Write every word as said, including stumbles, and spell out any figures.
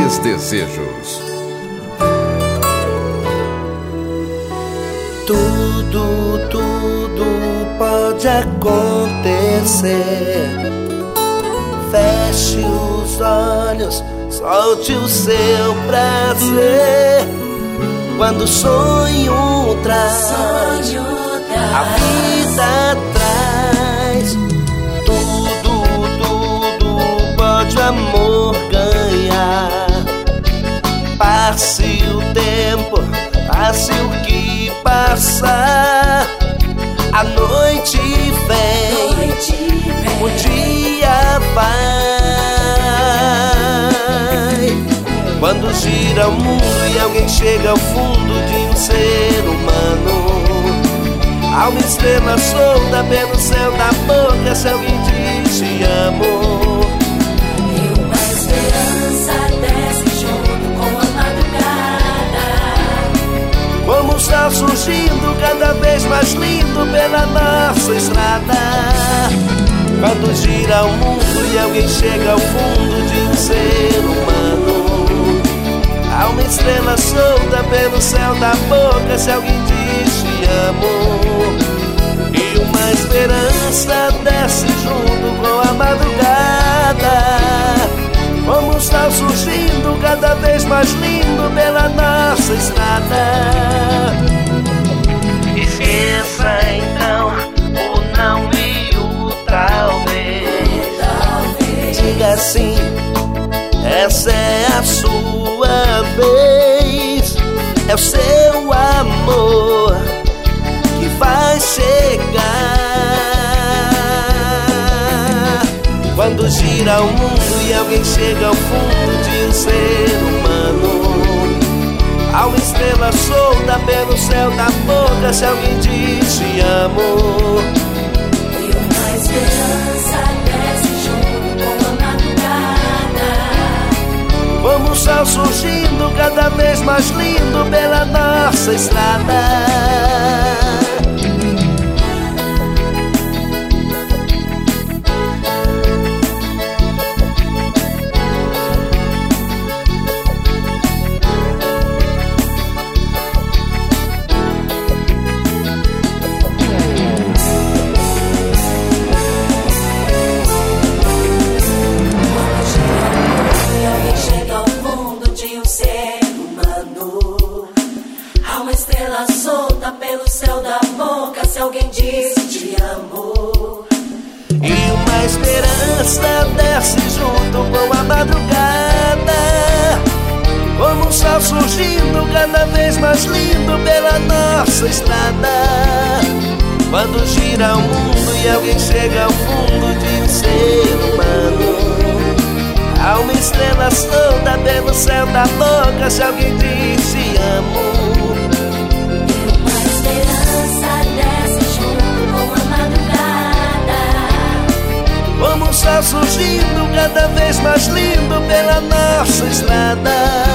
grandes desejos. Tudo, tudo pode acontecer. Feche os olhos, solte o seu prazer. Quando o sonho traz, a vida traz. Tudo, tudo pode o amor ganhar. Passe o tempo, passe o que passar. A noite vem, noite vem. O dia vai. Quando gira o mundo e alguém chega ao fundo de um ser humano, há uma estrela solta pelo céu da boca. Se alguém diz te amo, e uma esperança desce junto com a madrugada. Como o sol surgindo cada vez mais lindo pela nossa estrada. Quando gira o mundo e alguém chega ao fundo de um ser humano, há uma estrela solta pelo céu da boca. Se alguém diz te amo, e uma esperança desce junto com a madrugada. Como o sol surgindo cada vez mais lindo pela nossa estrada. Esqueça então o não e o talvez. Diga sim, essa é a sua vez. É o seu amor que vai chegar. Quando gira o mundo e alguém chega ao fundo de um ser humano, há uma estrela solta pelo céu da boca. Se alguém diz te amo, E uma esperança desce junto com a madrugada. como o sol surgindo cada vez mais lindo pela nossa estrada. Solta pelo céu da boca. Se alguém diz te amo, E uma esperança desce junto com a madrugada. Como o sol surgindo cada vez mais lindo pela nossa estrada. Quando gira o mundo e alguém chega ao fundo de um ser humano, há uma estrela solta pelo céu da boca. Se alguém diz te amo, como o sol surgindo cada vez mais lindo pela nossa estrada.